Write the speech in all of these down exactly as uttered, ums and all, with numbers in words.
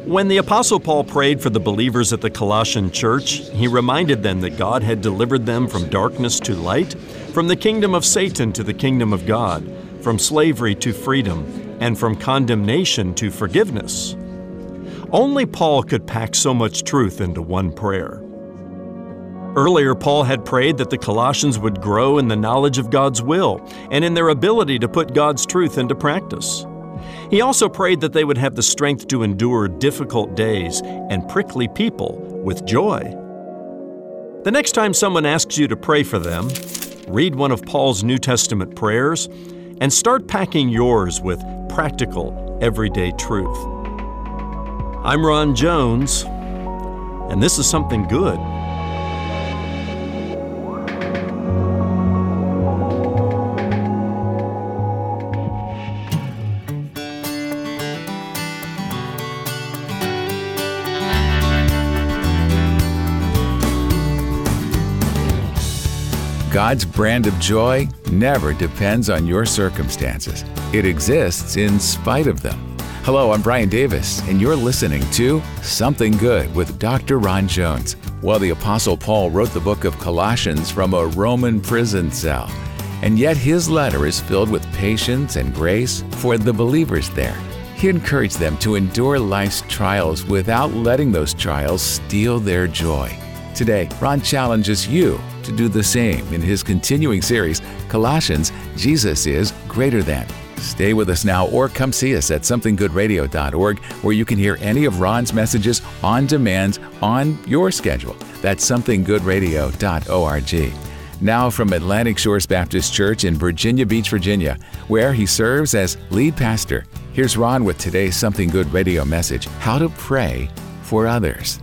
When the Apostle Paul prayed for the believers at the Colossian church, he reminded them that God had delivered them from darkness to light, from the kingdom of Satan to the kingdom of God, from slavery to freedom, and from condemnation to forgiveness. Only Paul could pack so much truth into one prayer. Earlier, Paul had prayed that the Colossians would grow in the knowledge of God's will and in their ability to put God's truth into practice. He also prayed that they would have the strength to endure difficult days and prickly people with joy. The next time someone asks you to pray for them, read one of Paul's New Testament prayers and start packing yours with practical, everyday truth. I'm Ron Jones, and this is Something Good. God's brand of joy never depends on your circumstances. It exists in spite of them. Hello, I'm Brian Davis, and you're listening to Something Good with Doctor Ron Jones. Well, the Apostle Paul wrote the book of Colossians from a Roman prison cell, and yet his letter is filled with patience and grace for the believers there. He encouraged them to endure life's trials without letting those trials steal their joy. Today, Ron challenges you to do the same in his continuing series, Colossians, Jesus is Greater Than. Stay with us now or come see us at something good radio dot org, where you can hear any of Ron's messages on demand on your schedule. That's something good radio dot org. Now from Atlantic Shores Baptist Church in Virginia Beach, Virginia, where he serves as lead pastor, here's Ron with today's Something Good radio message, How to Pray for Others.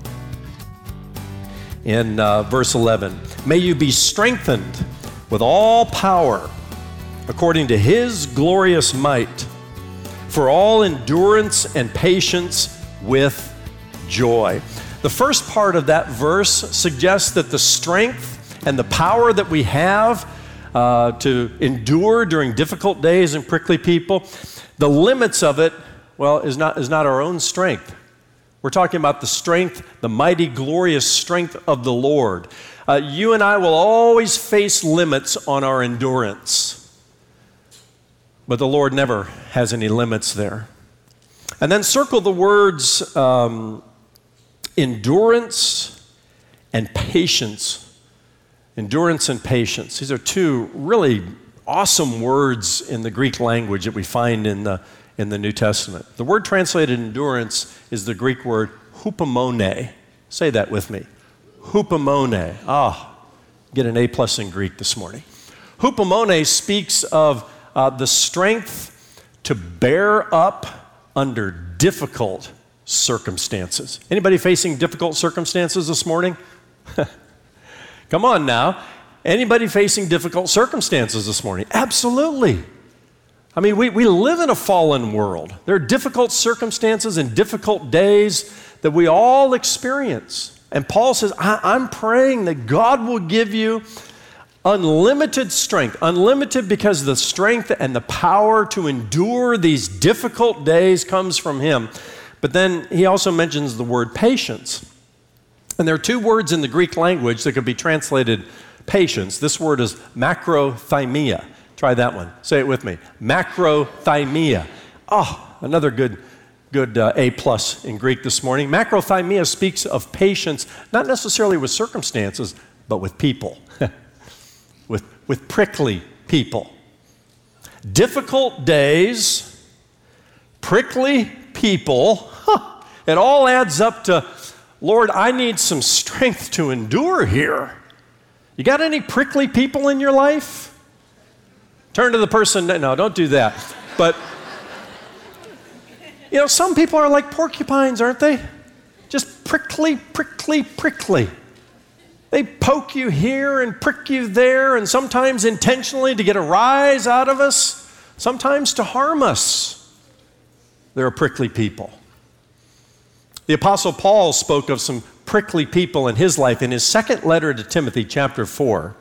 In uh, verse eleven, may you be strengthened with all power according to His glorious might, for all endurance and patience with joy. The first part of that verse suggests that the strength and the power that we have uh, to endure during difficult days and prickly people, the limits of it, well, is not, is not our own strength. We're talking about the strength, the mighty, glorious strength of the Lord. Uh, you and I will always face limits on our endurance, but the Lord never has any limits there. And then circle the words um, endurance and patience. Endurance and patience. These are two really awesome words in the Greek language that we find in the in the New Testament. The word translated endurance is the Greek word hupomone. Say that with me. Hupomone. Ah, get an A plus in Greek this morning. Hupomone speaks of uh, the strength to bear up under difficult circumstances. Anybody facing difficult circumstances this morning? Come on now. Anybody facing difficult circumstances this morning? Absolutely. I mean, we, we live in a fallen world. There are difficult circumstances and difficult days that we all experience. And Paul says, I, I'm praying that God will give you unlimited strength. Unlimited because the strength and the power to endure these difficult days comes from Him. But then he also mentions the word patience. And there are two words in the Greek language that could be translated patience. This word is macrothymia. Try that one. Say it with me. Macrothymia. Oh, another good, good uh, A plus in Greek this morning. Macrothymia speaks of patience, not necessarily with circumstances, but with people, with, with prickly people. Difficult days, prickly people, huh, it all adds up to, Lord, I need some strength to endure here. You got any prickly people in your life? Turn to the person, no, don't do that. But, you know, some people are like porcupines, aren't they? Just prickly, prickly, prickly. They poke you here and prick you there, and sometimes intentionally to get a rise out of us, sometimes to harm us. They're prickly people. The Apostle Paul spoke of some prickly people in his life in his second letter to Timothy, chapter four.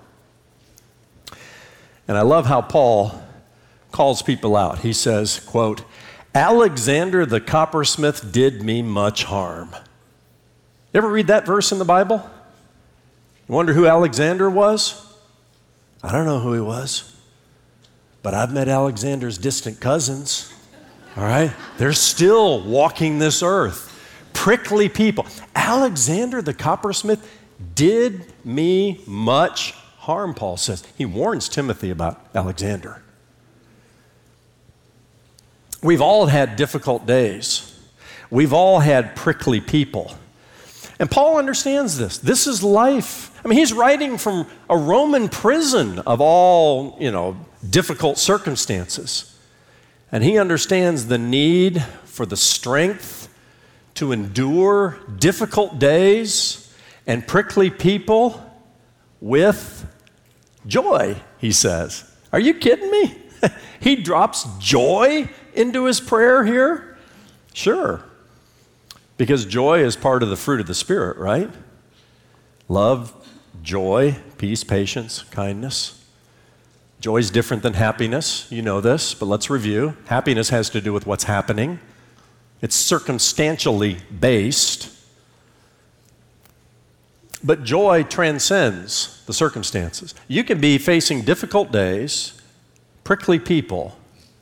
And I love how Paul calls people out. He says, quote, Alexander the coppersmith did me much harm. You ever read that verse in the Bible? You wonder who Alexander was? I don't know who he was, but I've met Alexander's distant cousins, all right? They're still walking this earth. Prickly people. Alexander the coppersmith did me much harm, Paul says. He warns Timothy about Alexander. We've all had difficult days. We've all had prickly people. And Paul understands this. This is life. I mean, he's writing from a Roman prison of all, you know, difficult circumstances. And he understands the need for the strength to endure difficult days and prickly people with joy, he says. Are you kidding me? He drops joy into his prayer here? Sure. Because joy is part of the fruit of the Spirit, right? Love, joy, peace, patience, kindness. Joy is different than happiness. You know this, but let's review. Happiness has to do with what's happening. It's circumstantially based. But joy transcends the circumstances. You can be facing difficult days, prickly people,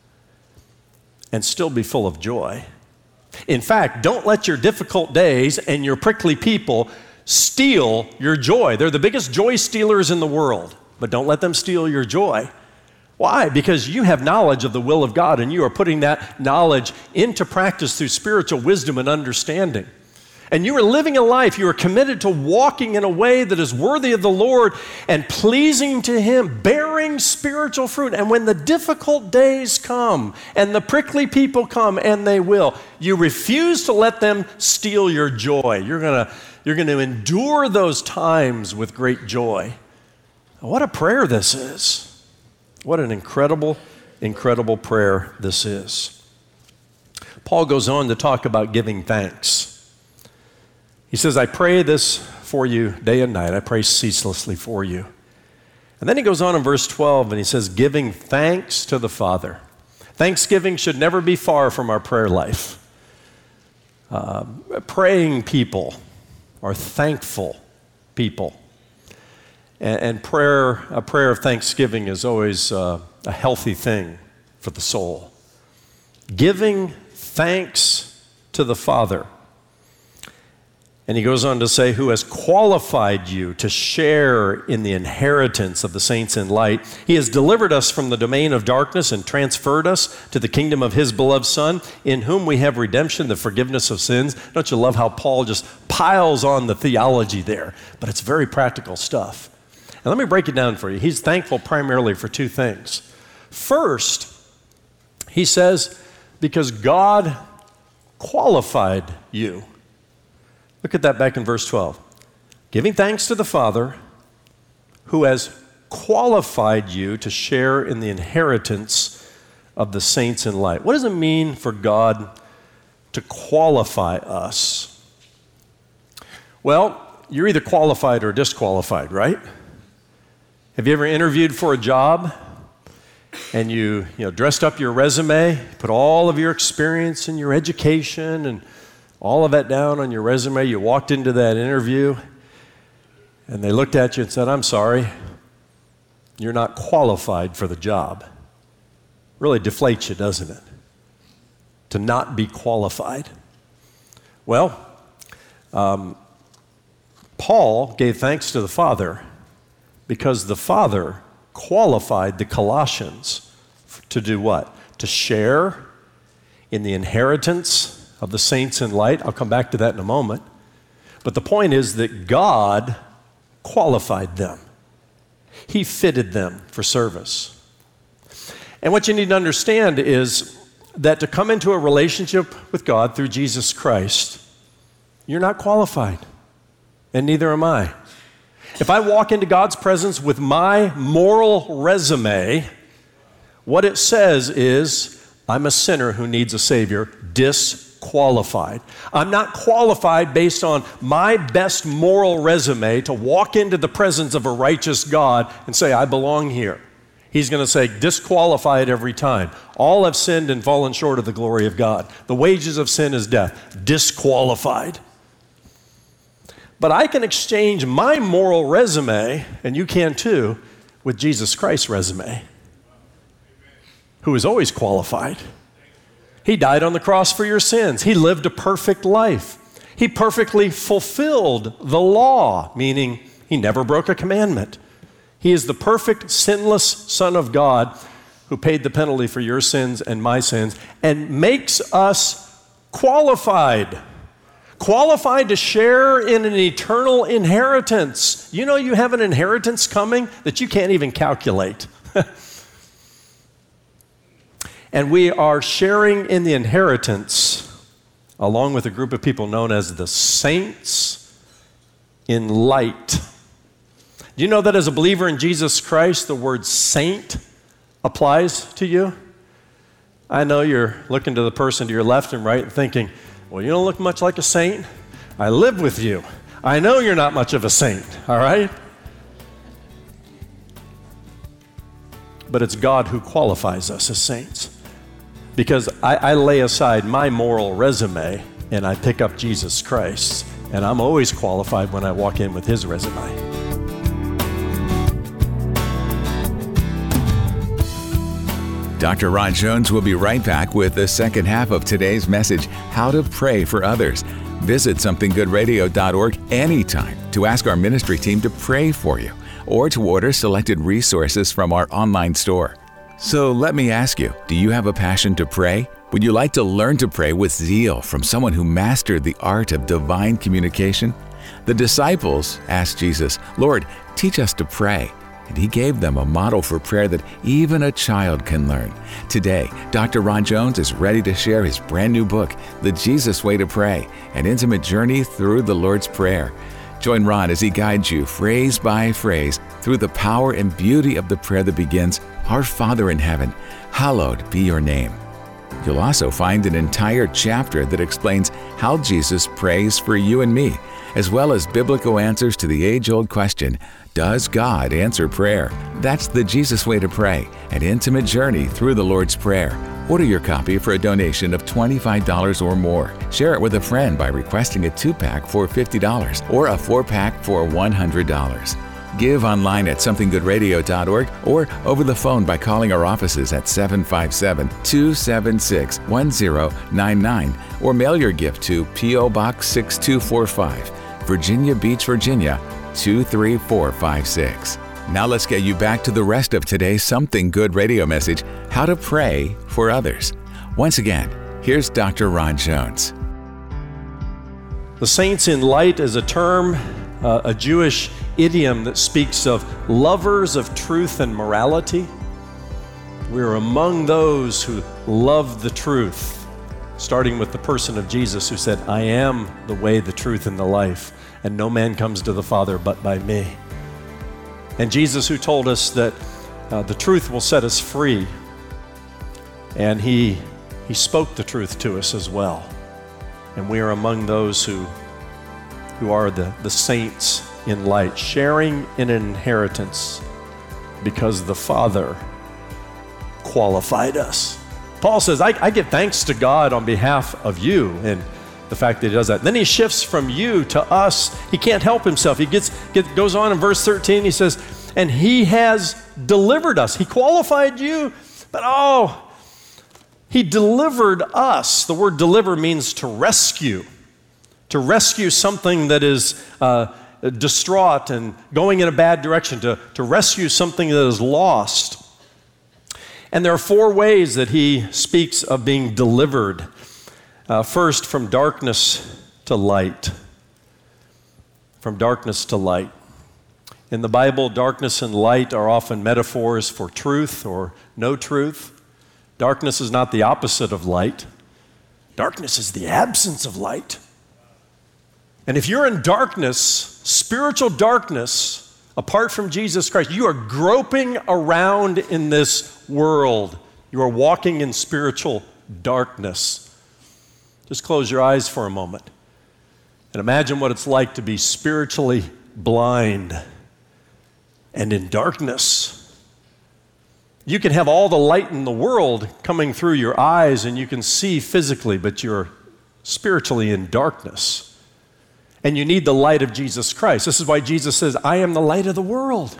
and still be full of joy. In fact, don't let your difficult days and your prickly people steal your joy. They're the biggest joy stealers in the world, but don't let them steal your joy. Why? Because you have knowledge of the will of God, and you are putting that knowledge into practice through spiritual wisdom and understanding. And you are living a life, you are committed to walking in a way that is worthy of the Lord and pleasing to Him, bearing spiritual fruit. And when the difficult days come and the prickly people come, and they will, you refuse to let them steal your joy. You're gonna, you're gonna endure those times with great joy. What a prayer this is. What an incredible, incredible prayer this is. Paul goes on to talk about giving thanks. He says, I pray this for you day and night. I pray ceaselessly for you. And then he goes on in verse twelve and he says, giving thanks to the Father. Thanksgiving should never be far from our prayer life. Uh, praying people are thankful people. And, and prayer, a prayer of thanksgiving is always uh, a healthy thing for the soul. Giving thanks to the Father. And he goes on to say, who has qualified you to share in the inheritance of the saints in light. He has delivered us from the domain of darkness and transferred us to the kingdom of his beloved Son, in whom we have redemption, the forgiveness of sins. Don't you love how Paul just piles on the theology there? But it's very practical stuff. And let me break it down for you. He's thankful primarily for two things. First, he says, because God qualified you. Look at that back in verse twelve. Giving thanks to the Father who has qualified you to share in the inheritance of the saints in light. What does it mean for God to qualify us? Well, you're either qualified or disqualified, right? Have you ever interviewed for a job and you, you know, dressed up your resume, put all of your experience and your education and all of that down on your resume? You walked into that interview and they looked at you and said, I'm sorry, you're not qualified for the job. Really deflates you, doesn't it? To not be qualified. Well, um, Paul gave thanks to the Father because the Father qualified the Colossians to do what? To share in the inheritance of the saints in light. I'll come back to that in a moment. But the point is that God qualified them. He fitted them for service. And what you need to understand is that to come into a relationship with God through Jesus Christ, you're not qualified, and neither am I. If I walk into God's presence with my moral resume, what it says is, I'm a sinner who needs a Savior, disqualified. I'm not qualified based on my best moral resume to walk into the presence of a righteous God and say, I belong here. He's going to say, disqualified every time. All have sinned and fallen short of the glory of God. The wages of sin is death. Disqualified. But I can exchange my moral resume, and you can too, with Jesus Christ's resume, who is always qualified. He died on the cross for your sins. He lived a perfect life. He perfectly fulfilled the law, meaning he never broke a commandment. He is the perfect, sinless Son of God who paid the penalty for your sins and my sins and makes us qualified. Qualified to share in an eternal inheritance. You know you have an inheritance coming that you can't even calculate. And we are sharing in the inheritance along with a group of people known as the saints in light. Do you know that as a believer in Jesus Christ, the word saint applies to you? I know you're looking to the person to your left and right and thinking, well, you don't look much like a saint. I live with you. I know you're not much of a saint, all right? But it's God who qualifies us as saints. Because I, I lay aside my moral resume and I pick up Jesus Christ, and I'm always qualified when I walk in with his resume. Doctor Ron Jones will be right back with the second half of today's message, How to Pray for Others. Visit something good radio dot org anytime to ask our ministry team to pray for you or to order selected resources from our online store. So let me ask you, do you have a passion to pray? Would you like to learn to pray with zeal from someone who mastered the art of divine communication? The disciples asked Jesus, Lord, teach us to pray. And he gave them a model for prayer that even a child can learn. Today, Doctor Ron Jones is ready to share his brand new book, The Jesus Way to Pray, an intimate journey through the Lord's Prayer. Join Ron as he guides you phrase by phrase through the power and beauty of the prayer that begins, Our Father in heaven, hallowed be your name. You'll also find an entire chapter that explains how Jesus prays for you and me, as well as biblical answers to the age-old question, does God answer prayer? That's The Jesus Way to Pray, an intimate journey through the Lord's Prayer. Order your copy for a donation of twenty-five dollars or more. Share it with a friend by requesting a two-pack for fifty dollars or a four-pack for one hundred dollars. Give online at something good radio dot org or over the phone by calling our offices at seven five seven, two seven six, one zero nine nine or mail your gift to P O Box six two four five, Virginia Beach, Virginia two three four five six. Now let's get you back to the rest of today's Something Good radio message, How to Pray for Others. Once again, here's Doctor Ron Jones. The saints in light is a term, uh, a Jewish idiom that speaks of lovers of truth and morality. We're among those who love the truth, starting with the person of Jesus who said, I am the way, the truth, and the life, and no man comes to the Father but by me. And Jesus who told us that uh, the truth will set us free, and he, he spoke the truth to us as well. And we are among those who, who are the, the saints in light, sharing in an inheritance because the Father qualified us. Paul says, I, I give thanks to God on behalf of you, and the fact that he does that. Then he shifts from you to us. He can't help himself. He gets, get, goes on in verse thirteen, he says, and he has delivered us. He qualified you, but oh, he delivered us. The word deliver means to rescue, to rescue something that is uh, distraught and going in a bad direction, to, to rescue something that is lost. And there are four ways that he speaks of being delivered. Uh, first, from darkness to light. From darkness to light. In the Bible, darkness and light are often metaphors for truth or no truth. Darkness is not the opposite of light. Darkness is the absence of light. And if you're in darkness, spiritual darkness, apart from Jesus Christ, you are groping around in this world. You are walking in spiritual darkness. Just close your eyes for a moment and imagine what it's like to be spiritually blind and in darkness. You can have all the light in the world coming through your eyes and you can see physically, but you're spiritually in darkness. And you need the light of Jesus Christ. This is why Jesus says, I am the light of the world.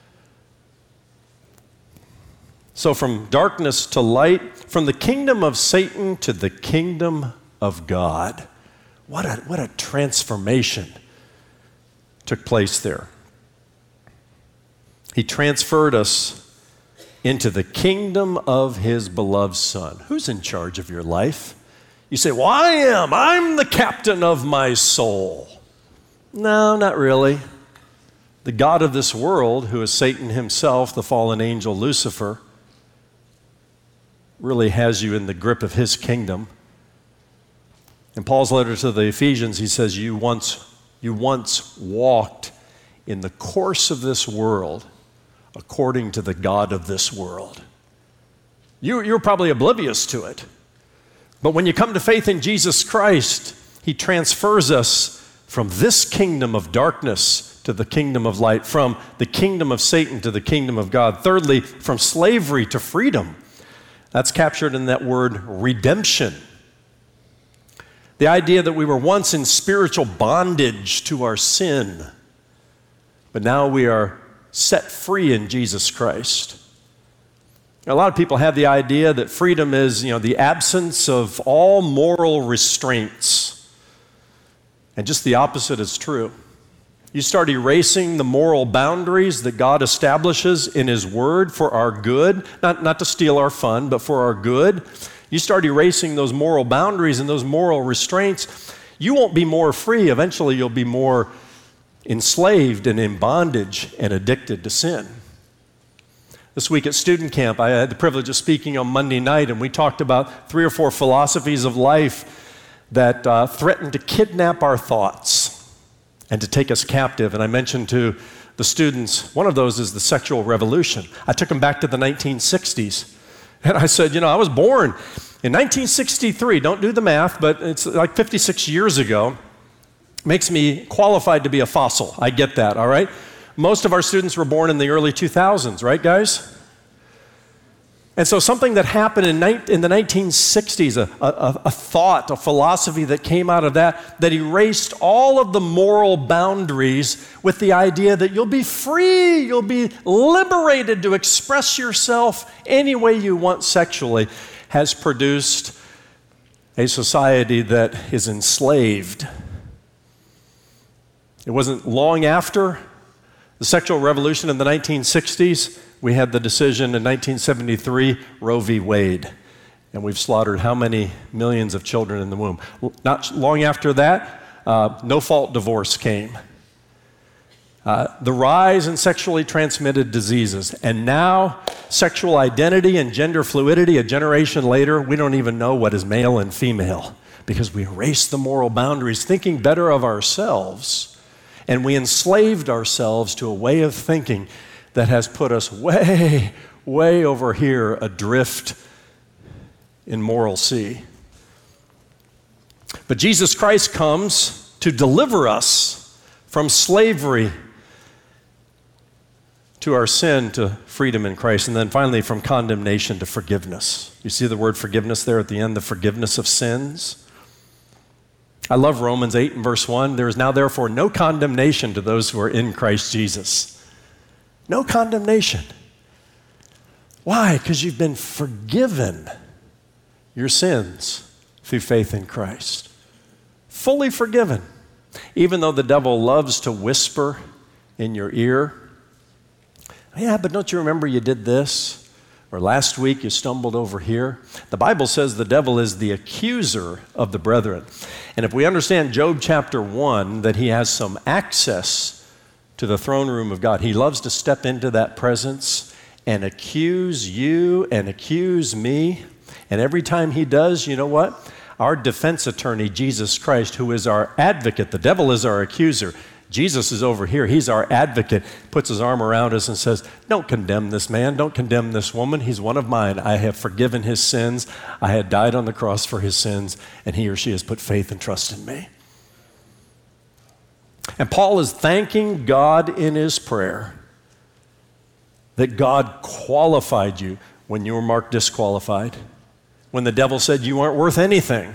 So from darkness to light, from the kingdom of Satan to the kingdom of God. What a, what a transformation took place there. He transferred us into the kingdom of his beloved Son. Who's in charge of your life? You say, well, I am. I'm the captain of my soul. No, not really. The God of this world, who is Satan himself, the fallen angel Lucifer, really has you in the grip of his kingdom. In Paul's letter to the Ephesians, he says, you once, you once walked in the course of this world according to the God of this world. You, you're probably oblivious to it. But when you come to faith in Jesus Christ, he transfers us from this kingdom of darkness to the kingdom of light, from the kingdom of Satan to the kingdom of God. Thirdly, from slavery to freedom. That's captured in that word redemption. The idea that we were once in spiritual bondage to our sin, but now we are set free in Jesus Christ. A lot of people have the idea that freedom is, you know, the absence of all moral restraints. And just the opposite is true. You start erasing the moral boundaries that God establishes in his word for our good, not, not to steal our fun, but for our good. You start erasing those moral boundaries and those moral restraints, you won't be more free. Eventually you'll be more enslaved and in bondage and addicted to sin. This week at student camp, I had the privilege of speaking on Monday night, and we talked about three or four philosophies of life that uh, threaten to kidnap our thoughts and to take us captive. And I mentioned to the students, one of those is the sexual revolution. I took them back to the nineteen sixties. And I said, you know, I was born in nineteen sixty-three. Don't do the math, but it's like fifty-six years ago. Makes me qualified to be a fossil. I get that, all right? Most of our students were born in the early two thousands, right, guys? And so something that happened in, ni- in the nineteen sixties, a, a, a thought, a philosophy that came out of that, that erased all of the moral boundaries with the idea that you'll be free, you'll be liberated to express yourself any way you want sexually, has produced a society that is enslaved. It wasn't long after the sexual revolution in the nineteen sixties, we had the decision in nineteen seventy-three, Roe v. Wade, and we've slaughtered how many millions of children in the womb. Not long after that, uh, no-fault divorce came. Uh, the rise in sexually transmitted diseases, and now sexual identity and gender fluidity, a generation later, we don't even know what is male and female because we erased the moral boundaries, thinking better of ourselves. And we enslaved ourselves to a way of thinking that has put us way, way over here adrift in moral sea. But Jesus Christ comes to deliver us from slavery to our sin to freedom in Christ, and then finally from condemnation to forgiveness. You see the word forgiveness there at the end, the forgiveness of sins? I love Romans eight and verse one. There is now therefore no condemnation to those who are in Christ Jesus. No condemnation. Why? Because you've been forgiven your sins through faith in Christ. Fully forgiven. Even though the devil loves to whisper in your ear, yeah, but don't you remember you did this? Or last week you stumbled over here. The Bible says the devil is the accuser of the brethren. And if we understand Job chapter one, that he has some access to the throne room of God, he loves to step into that presence and accuse you and accuse me. And every time he does, you know what? Our defense attorney, Jesus Christ, who is our advocate, the devil is our accuser. Jesus is over here. He's our advocate, puts his arm around us and says, don't condemn this man. Don't condemn this woman. He's one of mine. I have forgiven his sins. I had died on the cross for his sins, and he or she has put faith and trust in me. And Paul is thanking God in his prayer that God qualified you when you were marked disqualified, when the devil said you weren't worth anything.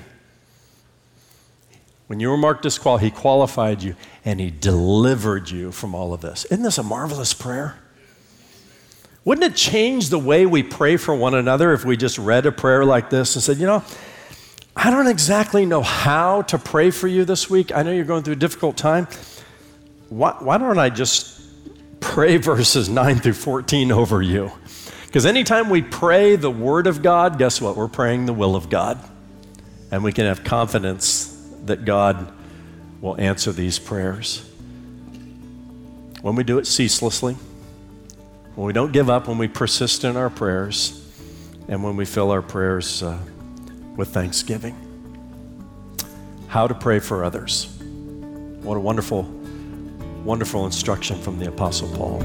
When you were marked disqualified, he qualified you and he delivered you from all of this. Isn't this a marvelous prayer? Wouldn't it change the way we pray for one another if we just read a prayer like this and said, you know, I don't exactly know how to pray for you this week. I know you're going through a difficult time. Why, why don't I just pray verses nine through fourteen over you? Because anytime we pray the word of God, guess what? We're praying the will of God. And we can have confidence that God will answer these prayers. When we do it ceaselessly, when we don't give up, when we persist in our prayers, and when we fill our prayers uh, with thanksgiving. How to pray for others. What a wonderful, wonderful instruction from the Apostle Paul.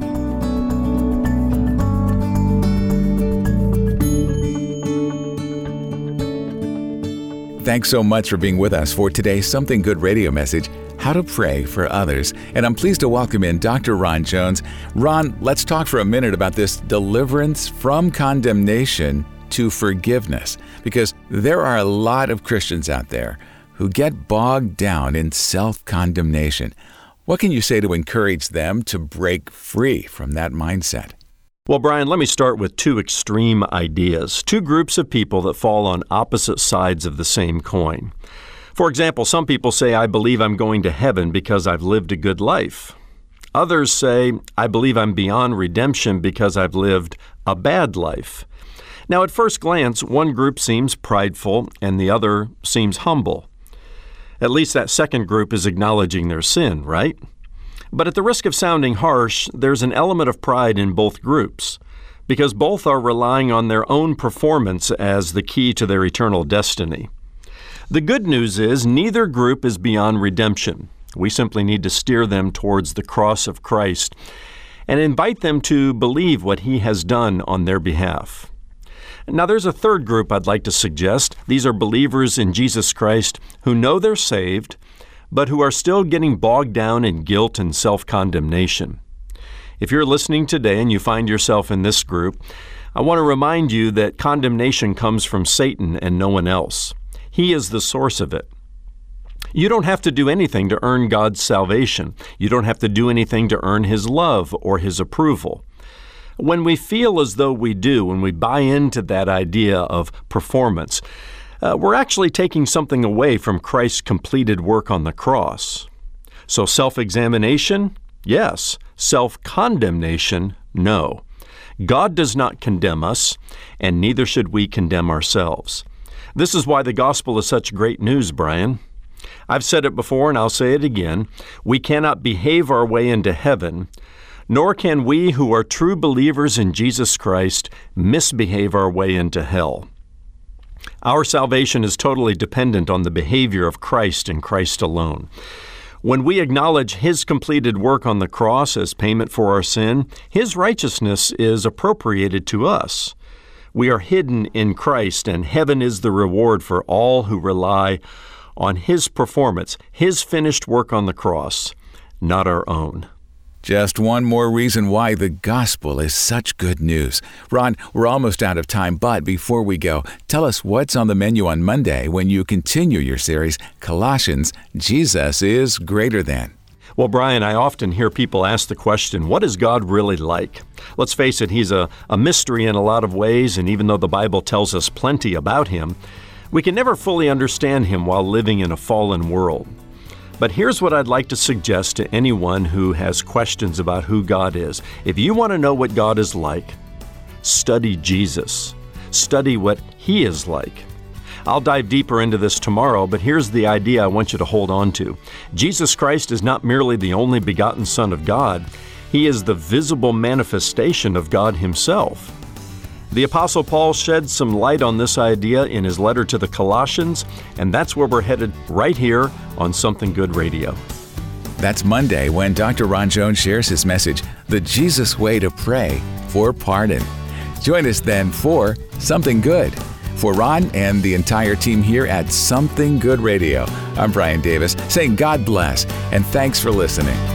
Thanks so much for being with us for today's Something Good radio message, How to Pray for Others. And I'm pleased to welcome in Doctor Ron Jones. Ron, let's talk for a minute about this deliverance from condemnation to forgiveness, because there are a lot of Christians out there who get bogged down in self-condemnation. What can you say to encourage them to break free from that mindset? Well, Brian, let me start with two extreme ideas, two groups of people that fall on opposite sides of the same coin. For example, some people say, I believe I'm going to heaven because I've lived a good life. Others say, I believe I'm beyond redemption because I've lived a bad life. Now, at first glance, one group seems prideful and the other seems humble. At least that second group is acknowledging their sin, right? But at the risk of sounding harsh, there's an element of pride in both groups, because both are relying on their own performance as the key to their eternal destiny. The good news is neither group is beyond redemption. We simply need to steer them towards the cross of Christ and invite them to believe what He has done on their behalf. Now, there's a third group I'd like to suggest. These are believers in Jesus Christ who know they're saved, but who are still getting bogged down in guilt and self-condemnation. If you're listening today and you find yourself in this group, I want to remind you that condemnation comes from Satan and no one else. He is the source of it. You don't have to do anything to earn God's salvation. You don't have to do anything to earn His love or His approval. When we feel as though we do, when we buy into that idea of performance, uh, we're actually taking something away from Christ's completed work on the cross. So self-examination, yes. Self-condemnation, no. God does not condemn us, and neither should we condemn ourselves. This is why the gospel is such great news, Brian. I've said it before, and I'll say it again. We cannot behave our way into heaven, nor can we who are true believers in Jesus Christ misbehave our way into hell. Our salvation is totally dependent on the behavior of Christ and Christ alone. When we acknowledge His completed work on the cross as payment for our sin, His righteousness is appropriated to us. We are hidden in Christ, and heaven is the reward for all who rely on His performance, His finished work on the cross, not our own. Just one more reason why the gospel is such good news. Ron, we're almost out of time, but before we go, tell us what's on the menu on Monday when you continue your series, Colossians, Jesus is Greater Than. Well, Brian, I often hear people ask the question, what is God really like? Let's face it, He's a, a mystery in a lot of ways, and even though the Bible tells us plenty about Him, we can never fully understand Him while living in a fallen world. But here's what I'd like to suggest to anyone who has questions about who God is. If you want to know what God is like, study Jesus. Study what He is like. I'll dive deeper into this tomorrow, but here's the idea I want you to hold on to. Jesus Christ is not merely the only begotten Son of God. He is the visible manifestation of God Himself. The Apostle Paul sheds some light on this idea in his letter to the Colossians, and that's where we're headed right here on Something Good Radio. That's Monday when Doctor Ron Jones shares his message, The Jesus Way to Pray for Pardon. Join us then for Something Good. For Ron and the entire team here at Something Good Radio, I'm Brian Davis saying God bless and thanks for listening.